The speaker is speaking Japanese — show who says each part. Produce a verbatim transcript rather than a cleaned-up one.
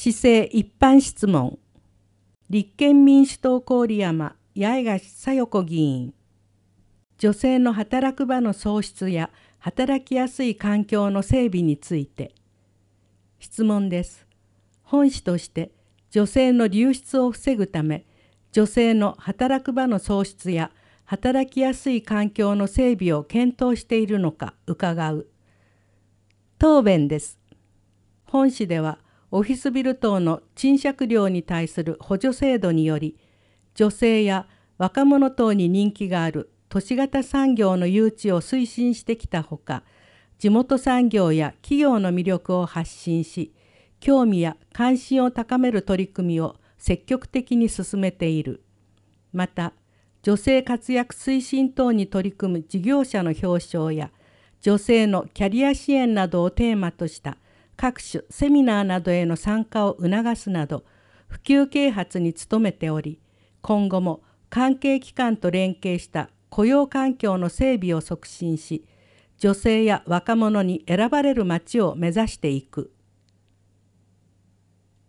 Speaker 1: 市政一般質問。立憲民主党郡山八重樫小代子議員。女性の働く場の創出や働きやすい環境の整備について。質問です。本市として女性の流出を防ぐため、女性の働く場の創出や働きやすい環境の整備を検討しているのか伺う。答弁です。本市ではオフィスビル等の賃借料に対する補助制度により、女性や若者等に人気がある都市型産業の誘致を推進してきたほか、地元産業や企業の魅力を発信し、興味や関心を高める取り組みを積極的に進めている。また、女性活躍推進等に取り組む事業者の表彰や、女性のキャリア支援などをテーマとした各種セミナーなどへの参加を促すなど、普及啓発に努めており、今後も関係機関と連携した雇用環境の整備を促進し、女性や若者に選ばれる街を目指していく。